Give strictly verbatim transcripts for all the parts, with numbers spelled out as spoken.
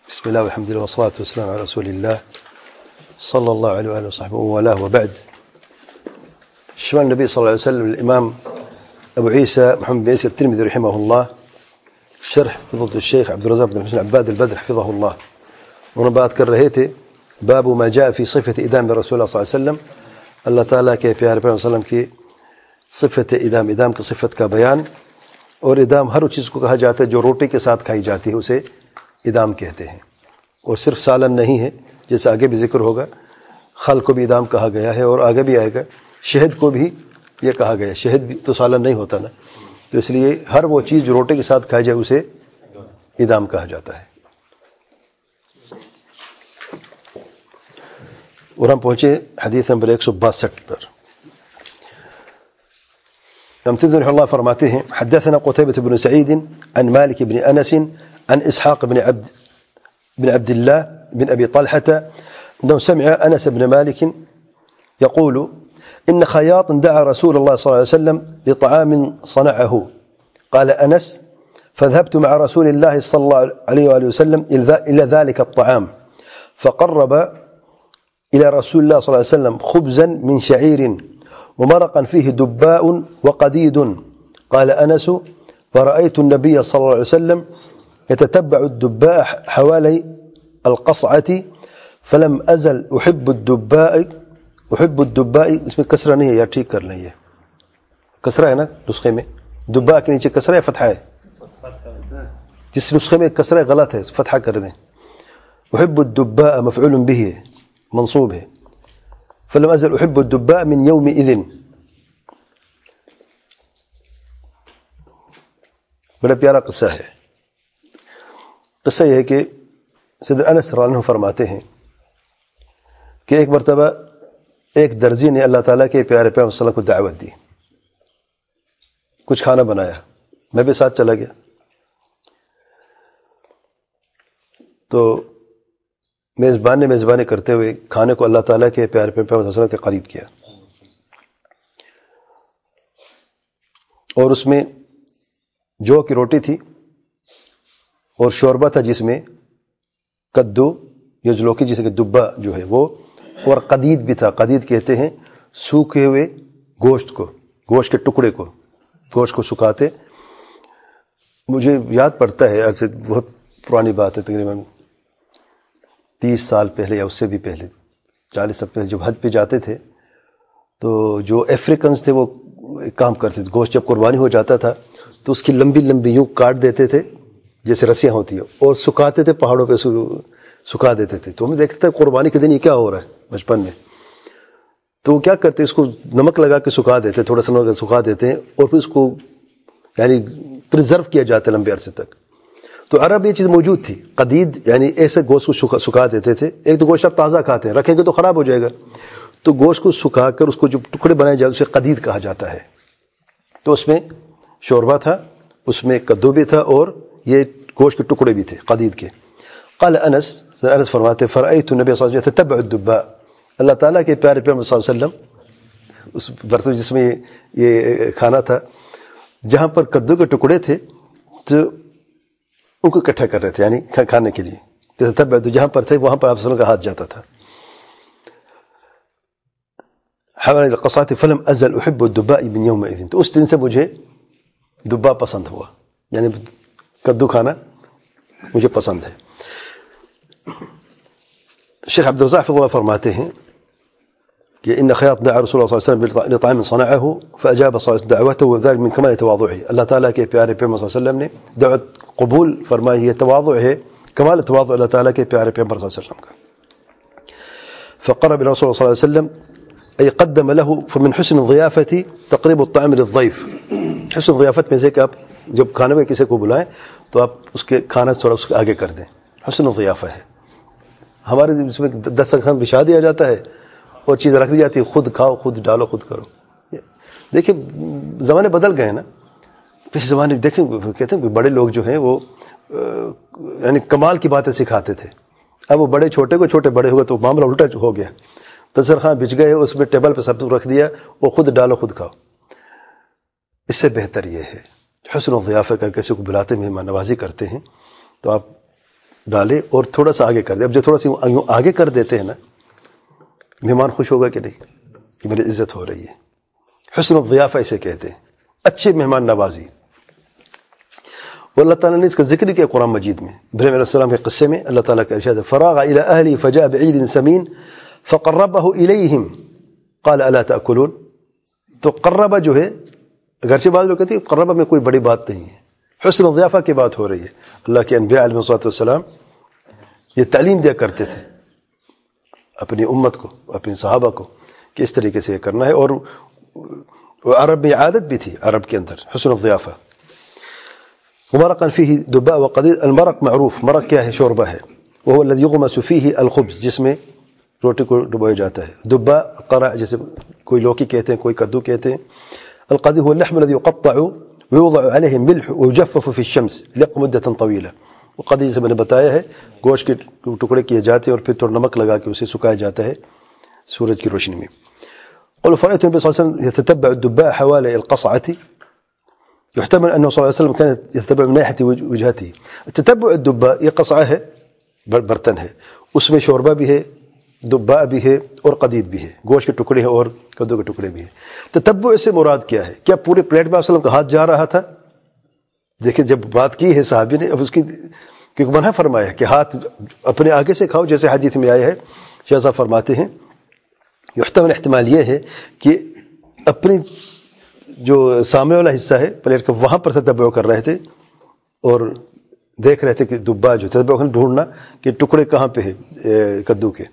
بسم الله والحمد لله والصلاة والسلام على رسول الله صلى الله عليه وآله وصحبه وله وبعد. شمال النبي صلى الله عليه وسلم الإمام أبو عيسى محمد بن عيسى الترمذي رحمه الله شرح فضيلة الشيخ عبد الرزاق بن حسين عباد البدر حفظه الله. وأنا بات کر رہے تھے باب ما جاء في صفة إدام رسول الله صلى الله عليه وسلم. اللہ تعالیٰ کے پیارے پیغمبر صلی اللہ علیہ وسلم کی صفت ادام ادام کی صفت کا بیان. اور ادام ہر چیز کو کہا جاتا ہے جو روٹی کے ساتھ کھائی جاتی ہے اسے ادام کہتے ہیں. اور صرف سالن نہیں ہے جیسے آگے بھی ذکر ہوگا. خل کو بھی ادام کہا گیا ہے اور آگے بھی آئے گا. شہد کو بھی یہ کہا گیا. شہد بھی تو سالن نہیں ہوتا نا, تو اس لیے ہر وہ چیز جو روٹی کے ساتھ کھائی جائے اسے ادام کہا جاتا ہے. اور ہم پہنچے حدیث نمبر ایک سو باسٹھ پر. امام ترمذی رحمہ اللہ فرماتے ہیں حدثنا قتيبة بن سعيد عن مالك بن أنس عن إسحاق بن عبد بن عبد الله بن أبي طلحة أنه سمع أنس بن مالك يقول إن خياط دعا رسول الله صلى الله عليه وسلم بطعام صنعه. قال أنس فذهبت مع رسول الله صلى الله عليه وآله وسلم إلى ذلك الطعام فقرب إلى رسول الله صلى الله عليه وسلم خبزا من شعير ومرقا فيه دباء وقديد. قال أنس فرأيت النبي صلى الله عليه وسلم يتتبع الدباء حوالي القصعة فلم أزل أحب الدباء أحب الدباء اسم کسرہ نہیں ہے یا ٹھیک کر لیں, یہ کسرہ ہے نا نسخے میں. دباء کے نیچے کسرہ ہے فتحہ ہے؟ جس نسخے میں کسرہ غلط ہے فتحہ کر دیں. أحب الدباء مفعول به منصوب ہے. فلم أزل أحب الدباء من يومئذ. بڑا پیارا قصہ ہے. قصہ یہ ہے کہ سیدنا انس رضی اللہ عنہ فرماتے ہیں کہ ایک مرتبہ ایک درزی نے اللہ تعالیٰ کے پیارے پیغمبر صلی اللہ علیہ وسلم کو دعوت دی. کچھ کھانا بنایا, میں بھی ساتھ چلا گیا. تو میزبان نے میزبانی کرتے ہوئے کھانے کو اللہ تعالیٰ کے پیارے پیغمبر صلی اللہ علیہ وسلم کے قریب کیا. اور اس میں جو کی روٹی تھی اور شوربہ تھا جس میں کدو یا جلوکی جسے کہ دبا جو ہے وہ, اور قدید بھی تھا. قدید کہتے ہیں سوکھے ہوئے گوشت کو, گوشت کے ٹکڑے کو, گوشت کو سکھاتے. مجھے یاد پڑتا ہے آج سے بہت پرانی بات ہے, تقریباً تیس سال پہلے یا اس سے بھی پہلے, چالیس سال پہلے جب حج پہ جاتے تھے تو جو افریکنز تھے وہ کام کرتے تھے. گوشت جب قربانی ہو جاتا تھا تو اس کی لمبی لمبی یوں کاٹ دیتے تھے جیسے رسیاں ہوتی ہیں اور سکھاتے تھے, پہاڑوں پہ سکھا دیتے تھے. تو ہمیں دیکھتے تھے قربانی کے دن یہ کیا ہو رہا ہے بچپن میں. تو وہ کیا کرتے, اس کو نمک لگا کے سکھا دیتے, تھوڑا سا نمک سکھا دیتے ہیں اور پھر اس کو یعنی پرزرو کیا جاتا ہے لمبے عرصے تک. تو عرب یہ چیز موجود تھی قدید, یعنی ایسے گوشت کو سکھا دیتے تھے. ایک تو گوشت آپ تازہ کھاتے ہیں, رکھیں گے تو خراب ہو جائے گا, تو گوشت کو سکھا کر اس کو جو ٹکڑے بنائے جائے اسے قدید کہا جاتا ہے. تو اس میں شوربہ تھا, اس میں کدو بھی تھا اور یہ گوشت کے ٹکڑے بھی تھے قدید کے. قال انس, انس فرماتے فرأيت النبي صلی اللہ علیہ وسلم يتتبع الدباء. اللہ تعالیٰ کے پیارے پیغمبر صلی اللہ علیہ وسلم اس برتن جس میں یہ کھانا تھا, جہاں پر کدو کے ٹکڑے تھے تو ان کو اکٹھا کر رہے تھے, یعنی کھانے کے لیے. تتبع, جہاں پر تھے وہاں پر آپ صلی اللہ علیہ وسلم کا ہاتھ جاتا تھا. حوالي القصعة فلم أزل أحب الدباء من يومئذ. تو اس دن سے مجھے دبا پسند ہوا, یعنی کدو کھانا مجھے پسند ہے. شیخ عبد الرزاق حفظہ اللہ فرماتے ہیں کہ ان خیاط دعا رسول اللہ صلی اللہ علیہ وسلم لطعام صنعه فأجاب صلی اللہ علیہ وسلم دعوته وذلك من كمال تواضعه. اللہ تعالیٰ کے پیارے پیغمبر صلی اللہ علیہ وسلم نے دعوت قبول فرمائی. یہ تواضع ہے, کمال تواضع اللہ تعالیٰ کے پیارے پیغمبر صلی اللہ علیہ وسلم کا. فقرب رسول اللہ صلی اللہ علیہ وسلم أي قدم له فمن حسن الضيافة تقريب الطعام للضيف. حسن الضیافت میں سے کہ آپ جب کھانے میں کسی کو بلائیں تو آپ اس کے کھانا تھوڑا اس کے آگے کر دیں. حسن الضیافہ ہے. ہمارے اس میں دسترخوان بچھا دیا جاتا ہے اور چیزیں رکھ دی جاتی ہے, خود کھاؤ, خود ڈالو, خود کرو. دیکھیں زمانے بدل گئے نا. پچھلے زمانے میں دیکھیں کہتے ہیں کہ بڑے لوگ جو ہیں وہ یعنی کمال کی باتیں سکھاتے تھے. اب وہ بڑے چھوٹے کو, چھوٹے بڑے ہو گئے تو معاملہ الٹا ہو گیا. دسترخوان بچھ گئے, اس میں ٹیبل پہ سب رکھ دیا اور خود ڈالو, خود کھاؤ. اس سے بہتر یہ ہے حسن و ضیافت کر کسی کو بلاتے مہمان نوازی کرتے ہیں تو آپ ڈالے اور تھوڑا سا آگے کر دے. اب جو تھوڑا سا یوں آگے کر دیتے ہیں نا, مہمان خوش ہوگا کہ نہیں کہ میری عزت ہو رہی ہے. حسن الضیافہ اسے کہتے ہیں, اچھے مہمان نوازی. اور اللہ تعالیٰ نے اس کا ذکر کیا قرآن مجید میں. ابراہیم علیہ السلام کے قصے میں اللہ تعالیٰ کا ارشاد ہے, فراغ الی اہلہ فجاء بعجل سمین فقربہ الیہم قال الا تأکلون. تو قربہ جو ہے, اگرچہ بعض لوگ کہتے ہیں قربہ میں کوئی بڑی بات نہیں ہے, حسن الضیافہ کی بات ہو رہی ہے. اللہ کے انبیاء علیہ الصلوۃ والسلام یہ تعلیم دیا کرتے تھے اپنی امت کو, اپنی صحابہ کو, کہ اس طریقے سے یہ کرنا ہے. اور عرب میں عادت بھی تھی, عرب کے اندر حسن الضیافہ. ومرقا فيه دباء وقديد. المرق معروف, مرق کیا ہے؟ شوربہ ہے. وهو الذي يغمس فيه الخبز, جس میں روٹی کو ڈبویا جاتا ہے. دباء قرع, جیسے کوئی لوکی کہتے ہیں, کوئی کدو کہتے ہیں. القديد هو اللحم الذي يقطع ويوضع عليه ملح ويجفف في الشمس لق مدة طويلة. وقديد سے میں نے بتایا ہے گوشت کے ٹکڑے کیے جاتے ہیں اور پھر تھوڑا نمک لگا کے اسے سکھایا جاتا ہے سورج کی روشنی میں. قالوا فرأيت النبي صلى الله عليه وسلم يتتبع الدباء حوالي القصعة, يحتمل أنه صلى الله عليه وسلم كان يتتبع من ناحية وجهته. تتبع الدباء یہ قصعہ ہے, برتن ہے, اس میں شوربہ بھی ہے, دباء بھی ہے اور قدید بھی ہے, گوشت کے ٹکڑے ہیں اور کدو کے ٹکڑے بھی ہیں. تتبع سے مراد کیا ہے؟ کیا پورے پلیٹ میں آپ صلی اللہ علیہ وسلم کا ہاتھ جا رہا تھا؟ دیکھیں جب بات کی ہے صحابی نے, اب اس کی کیونکہ منع فرمایا کہ ہاتھ اپنے آگے سے کھاؤ, جیسے حدیث میں آیا ہے. شیخ صاحب فرماتے ہیں یحتمل, احتمال یہ ہے کہ اپنی جو سامنے والا حصہ ہے پلیٹ کا, وہاں پر تتبع کر رہے تھے اور دیکھ رہے تھے کہ دبا جو تتبع ڈھونڈنا کہ ٹکڑے کہاں پہ ہے کدو کے.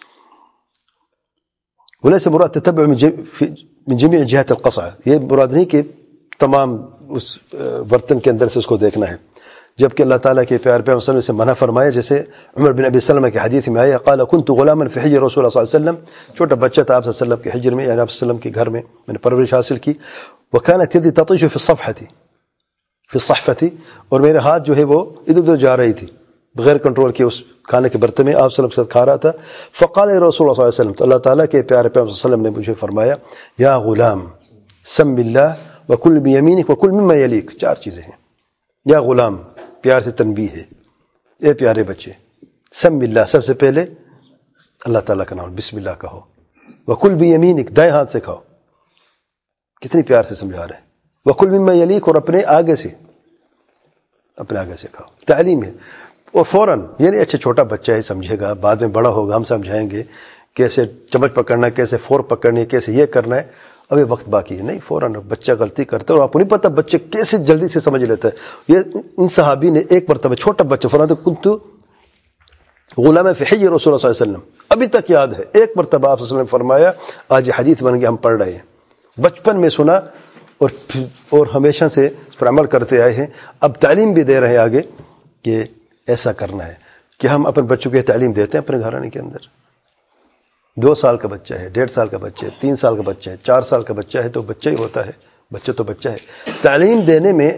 وليس مراد تتبع من جميع جهات القصعة, یہ مراد نہیں کہ تمام اس برتن کے اندر سے اس کو دیکھنا ہے, جبکہ اللہ تعالیٰ کے پیار پیغمبر صلی اللہ علیہ وسلم سے منع فرمایا. جیسے عمر بن ابی سلمہ کی حدیث میں آیا, قال كنت غلاما في حجر رسول الله صلی اللہ علیہ وسلم, چھوٹا بچہ تھا آپ صلی اللہ علیہ وسلم کے حجر میں, یعنی آپ صلی اللہ علیہ وسلم کے گھر میں میں نے پرورش حاصل کی. وكانت يدي تطيش في الصفحة في الصحفة, اور میرے ہاتھ جو ہے وہ ادھر ادھر جا رہی تھی بغیر کنٹرول کے اس کھانے کے برتن میں, آپ صلی اللہ علیہ وسلم کھا رہا تھا. فقال رسول اللہ صلی اللہ علیہ وسلم, تو اللہ تعالیٰ کے پیارے پیغمبر صلی اللہ علیہ وسلم نے مجھے فرمایا, یا غلام سم اللہ وکل بیمینک وکل مما یلیک. چار چیزیں ہیں. یا غلام, پیار سے تنبیہ ہے, اے پیارے بچے, سم اللہ, سب سے پہلے اللہ تعالیٰ کا نام بسم اللہ کہو, وکل بیمینک, دائیں ہاتھ سے کھاؤ. کتنی پیار سے سمجھا رہے ہیں. وکل مما یلیک, اور اپنے آگے سے, اپنے آگے سے کھاؤ. تعلیم ہے. اور فوراً, یعنی اچھا چھوٹا بچہ ہے سمجھے گا, بعد میں بڑا ہوگا ہم سمجھائیں گے کیسے چمچ پکڑنا ہے, کیسے فور پکڑنی ہے, کیسے یہ کرنا ہے. ابھی وقت باقی ہے. نہیں, فوراً بچہ غلطی کرتا ہے اور آپ کو نہیں پتہ بچے کیسے جلدی سے سمجھ لیتا ہے. یہ ان صحابی نے ایک مرتبہ چھوٹا بچہ فرمایا, کنت غلام فی حجر رسول اللہ صلی اللہ علیہ وسلم, ابھی تک یاد ہے. ایک مرتبہ آپ صلی اللہ علیہ وسلم نے فرمایا, آج یہ حدیث بن گیا, ہم پڑھ رہے ہیں. بچپن میں سنا اور اور ہمیشہ سے اس پر عمل کرتے آئے ہیں. اب تعلیم بھی دے رہے ہیں آگے کہ ایسا کرنا ہے, کہ ہم اپنے بچوں کو تعلیم دیتے ہیں اپنے گھرانے کے اندر. دو سال کا بچہ ہے, ڈیڑھ سال کا بچہ ہے, تین سال کا بچہ ہے, چار سال کا بچہ ہے, تو بچہ ہی ہوتا ہے. بچہ تو بچہ ہے. تعلیم دینے میں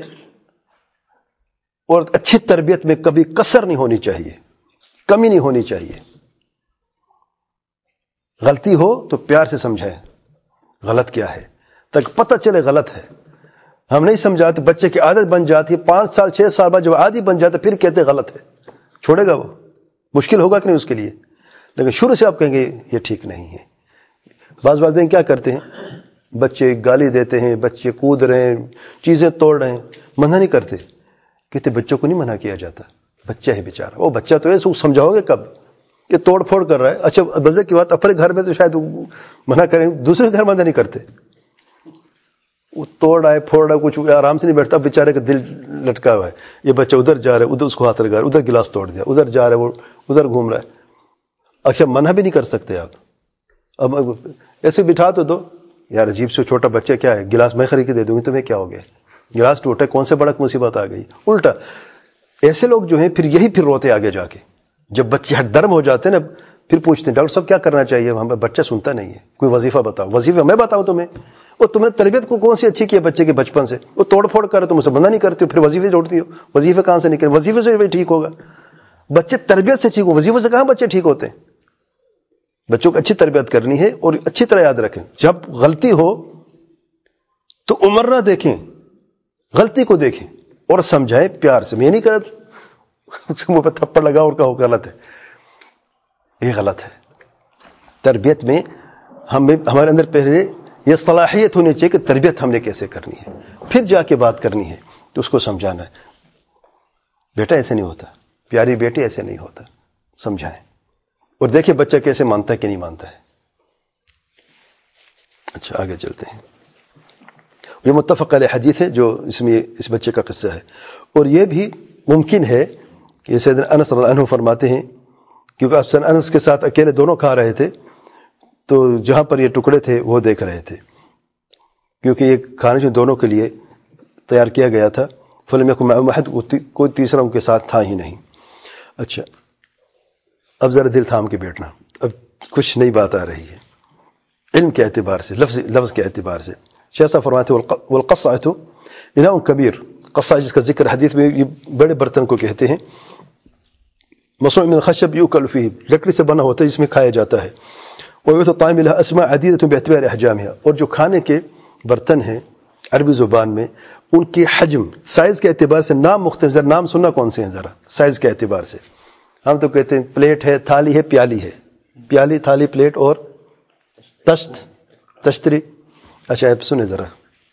اور اچھی تربیت میں کبھی کسر نہیں ہونی چاہیے, کمی نہیں ہونی چاہیے. غلطی ہو تو پیار سے سمجھائیں غلط کیا ہے, تک پتہ چلے غلط ہے. ہم نہیں سمجھاتے, بچے کی عادت بن جاتی ہے, پانچ سال چھ سال بعد جب عادی بن جاتا ہے پھر کہتے غلط ہے. چھوڑے گا وہ, مشکل ہوگا کہ نہیں اس کے لیے. لیکن شروع سے آپ کہیں گے یہ ٹھیک نہیں ہے. بعض والدین کیا کرتے ہیں, بچے گالی دیتے ہیں, بچے کود رہے ہیں, چیزیں توڑ رہے ہیں, منع نہیں کرتے. کہتے بچوں کو نہیں منع کیا جاتا, بچہ ہے بیچارہ. وہ بچہ تو ہے, سمجھاؤ گے کب, یہ توڑ پھوڑ کر رہا ہے. اچھا مزے کی بات, اپنے گھر میں تو شاید منع کریں, دوسرے گھر منع نہیں کرتے. وہ توڑ رہا ہے, پھوڑ رہا ہے, کچھ آرام سے نہیں بیٹھتا, بیچارے کا دل لٹکا ہوا ہے. یہ بچہ ادھر جا رہا ہے, ادھر اس کو ہاتھ لگا رہا ہے, ادھر گلاس توڑ دیا, ادھر جا رہا ہے, وہ ادھر گھوم رہا ہے. اچھا منع بھی نہیں کر سکتے آپ. اب ایسے بٹھا تو دو, یار عجیب سے چھوٹا بچہ کیا ہے, گلاس میں خرید کے دے دوں گی, تمہیں کیا ہو گیا, گلاس ٹوٹا, کون سے بڑا مصیبت آ گئی. الٹا ایسے لوگ جو ہیں پھر یہی پھر روتے آگے جا کے. جب بچے ہٹ درم ہو جاتے ہیں نا, پھر پوچھتے ہیں ڈاکٹر صاحب کیا کرنا چاہیے, ہمیں بچہ سنتا نہیں ہے, کوئی وظیفہ بتاؤ. وظیفہ میں بتاؤں تمہیں, وہ تم نے تربیت کو کون سی اچھی کی ہے بچے کے بچپن سے, وہ توڑ پھوڑ کرے تم اسے بندہ نہیں کرتے ہو, پھر وظیفے جوڑتی ہو. وظیفے کہاں سے نکلے, وظیفے سے ٹھیک ہوگا. بچے تربیت سے ٹھیک ہو, وظیفے سے کہاں بچے ٹھیک ہوتے ہیں. بچوں کو اچھی تربیت کرنی ہے اور اچھی طرح یاد رکھیں. جب غلطی ہو تو عمر نہ دیکھیں, غلطی کو دیکھیں اور سمجھائیں پیار سے. میں نہیں کرا اس کے منہ پہ تھپڑ لگا اور کہو غلط ہے، یہ غلط ہے۔ تربیت میں ہمیں ہمارے اندر پہلے یہ صلاحیت ہونی چاہیے کہ تربیت ہم نے کیسے کرنی ہے، پھر جا کے بات کرنی ہے تو اس کو سمجھانا ہے۔ بیٹا ایسے نہیں ہوتا، پیاری بیٹی ایسے نہیں ہوتا، سمجھائیں اور دیکھیں بچہ کیسے مانتا ہے کہ نہیں مانتا ہے۔ اچھا آگے چلتے ہیں۔ یہ متفق علیہ حدیث ہے جو اس میں اس بچے کا قصہ ہے، اور یہ بھی ممکن ہے کہ سیدنا انس رضی اللہ عنہ فرماتے ہیں، کیونکہ افسر انس کے ساتھ اکیلے دونوں کھا رہے تھے تو جہاں پر یہ ٹکڑے تھے وہ دیکھ رہے تھے، کیونکہ یہ کھانے جو دونوں کے لیے تیار کیا گیا تھا۔ فلم یکن معهم احد، کوئی تیسرا ان کے ساتھ تھا ہی نہیں۔ اچھا اب ذرا دل تھام کے بیٹھنا، اب کچھ نئی بات آ رہی ہے علم کے اعتبار سے، لفظ لفظ کے اعتبار سے۔ شیخ صاحب فرماتے ہیں والقصعۃ اناء کبیر، قصع جس کا ذکر حدیث میں یہ بڑے برتن کو کہتے ہیں، مصنوع من الخشب یؤکل فیہ، لکڑی سے بنا ہوتا ہے جس میں کھایا جاتا ہے۔ وَيُعْطَ الطَّعَامِ لَهَا أَسْمَاء عَدِيدَةٌ بِاعْتِبَارِ أَحْجَامِهَا، اور جو کھانے کے برتن ہیں عربی زبان میں ان کی حجم سائز کے اعتبار سے نام مختلف، ذرا نام سننا کون سے ہیں ذرا سائز کے اعتبار سے۔ ہم تو کہتے ہیں پلیٹ ہے، تھالی ہے، پیالی ہے، پیالی تھالی پلیٹ اور تشت تشتری۔ اچھا اب سنیں ذرا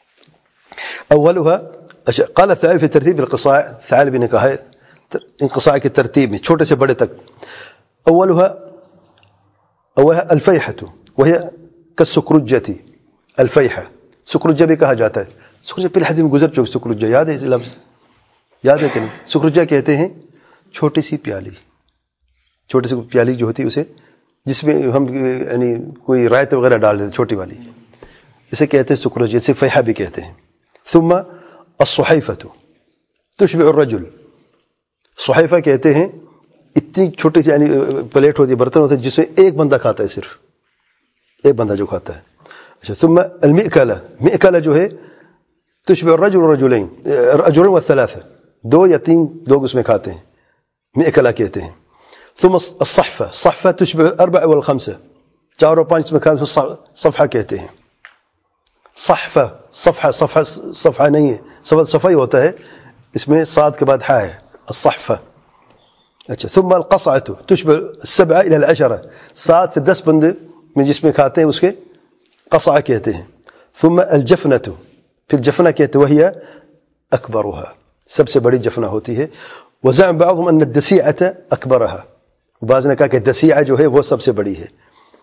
اولها، اچھا قال الثعالب في ترتیب القصاع، ثعالبی نے کہا ہے انقصاع کی ترتیب میں چھوٹے سے بڑے تک۔ اولها اولها الفیحة وهي كالسکرجة، الفیحة سکرجہ بھی کہا جاتا ہے، سکرجہ پہلے حدیث میں گزر چکے، سکرجہ یاد ہے اس لفظ، یاد ہے کہ نہیں؟ سکرجہ کہتے ہیں چھوٹی سی پیالی، چھوٹی سی پیالی جو ہوتی ہے اسے، جس میں ہم یعنی کوئی رائت وغیرہ ڈال دیتے، چھوٹی والی، اسے کہتے ہیں سکرجہ، اسے فیحہ بھی کہتے ہیں۔ ثم الصحیفة تشبع الرجل، صحیفہ کہتے ہیں اتنی چھوٹی سی یعنی پلیٹ ہوتی ہے، برتن ہوتا ہے جس میں ایک بندہ کھاتا ہے، صرف ایک بندہ جو کھاتا ہے۔ اچھا ثم المئکلہ، مئکلہ جو ہے تشبع الرجل والرجلین، رجل والثلاثہ، دو یا تین لوگ اس میں کھاتے ہیں، مئکلہ کہتے ہیں۔ ثم الصحفہ، صحفہ تشبع الاربع والخمسہ، چار اور پانچ میں کھاتے ہیں، صفحہ کہتے ہیں۔ صحفہ صفحہ صفحہ صفحہ نہیں ہے، صفحہ ہی ہوتا ہے، اس میں صاد کے بعد حا ہے، الصحفہ۔ اچھا ثم القصعۃ تشبع السبع الى العشرہ، سات سے دس بندے میں جس میں کھاتے ہیں اس کے قصعہ کہتے ہیں۔ ثم الجفنۃ، پھر جفنہ کہتے ہیں، وہی اکبرها، سب سے بڑی جفنہ ہوتی ہے۔ وزعم بعضهم ان الدسیعۃ اکبرها، بعض نے کہا کہ دسیعہ جو ہے وہ سب سے بڑی ہے۔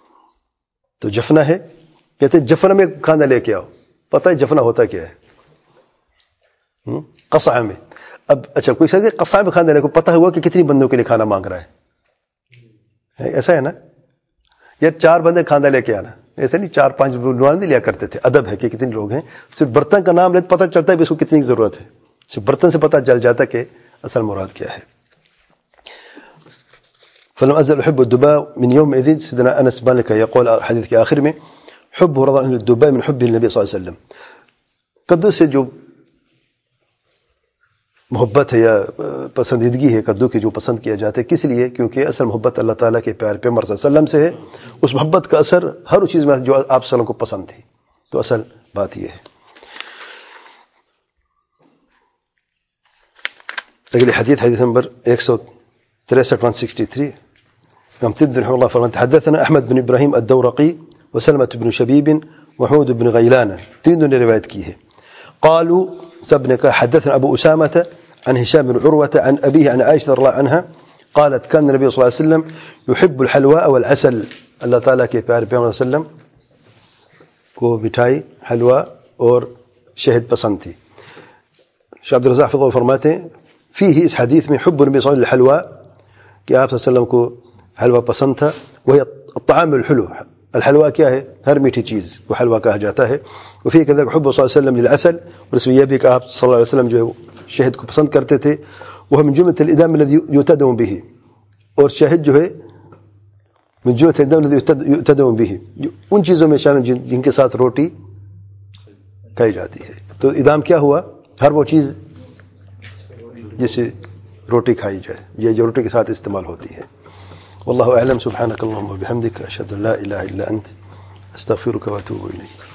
تو جفنہ ہے، کہتے ہیں جفنہ میں کھانا لے کے آؤ، پتہ ہے جفنہ ہوتا کیا ہے؟ قصعہ میں۔ اب اچھا کوئی کہ قصعہ میں کھانا لے کو پتہ ہوا کہ کتنی بندوں کے لیے کھانا مانگ رہا ہے، ایسا ہے نا؟ یا چار بندے کھانا لے کے آنا، ایسا نہیں چار پانچ بنوان نہیں لیا کرتے تھے، ادب ہے کہ کتنے لوگ ہیں، صرف برتن کا نام لے تو پتہ چلتا ہے کہ اس کو کتنی ضرورت ہے، صرف برتن سے پتہ چل جاتا کہ اصل مراد کیا ہے۔ فلم ازل احب الدباء من يومئذ، سيدنا انس مالك يقول حدیث کے آخر میں حب رضا عن الدباء من حب النبي صلی اللہ علیہ وسلم، کدو سے جو محبت ہے یا پسندیدگی ہے کدو کی جو پسند کیا جاتا ہے، کس لیے؟ کیونکہ اصل محبت اللہ تعالیٰ کے پیارے پیغمبر صلی اللہ علیہ وسلم سے ہے، اس محبت کا اثر ہر اس چیز میں جو آپ صلی اللہ علیہ وسلم کو پسند تھی، تو اصل بات یہ ہے۔ اگلی حدیث حدیث نمبر ایک سو تریسٹھ ون سکسٹی تھری، امام ترمذی رحمہ اللہ فرماتے حدثنا احمد بن ابراہیم الدورقی وسلمة بن شبیب وحمود بن غیلان، تینوں نے روایت کی ہے۔ قالوا سب نے کہا حدثنا ابو اسامة عن هشام بن عروة عن أبيه عن عائشة رضي الله عنها قالت كان النبي صلى الله عليه وسلم يحب الحلواء والعسل، اللہ تعالیٰ کے پیارے پیغمبر صلی اللہ علیہ وسلم کو مٹھائی، حلوہ اور شہد پسند تھی۔ شیخ عبد الرزاق فضل فرماتے ہیں فيه اس حدیث میں حب النبی صلی اللہ علیہ وسلم الحلوہ، کہ آپ صلی اللہ علیہ وسلم کو حلوہ پسند تھا، وہی الطعام الحلو، الحلوہ کیا ہے؟ ہر میٹھی چیز وہ حلوہ کہا جاتا ہے۔ وفيه كذلك حب صلی اللہ علیہ وسلم للعسل، اور اس میں یہ بھی کہ آپ صلی اللہ علیہ وسلم جو ہے شہد کو پسند کرتے تھے۔ وہ من جملة الإدام الذي يتدم به، اور شہد جو ہے من جملة الإدام الذي يتدم به، ان چیزوں میں شامل جن, جن کے ساتھ روٹی کھائی جاتی ہے۔ تو ادام کیا ہوا؟ ہر وہ چیز جس سے روٹی کھائی جائے، یہ جو روٹی کے ساتھ استعمال ہوتی ہے۔ واللہ اعلم، سبحانک اللہم وبحمدک، اشہد ان لا الہ الا انت، استغفرک واتوب الیک۔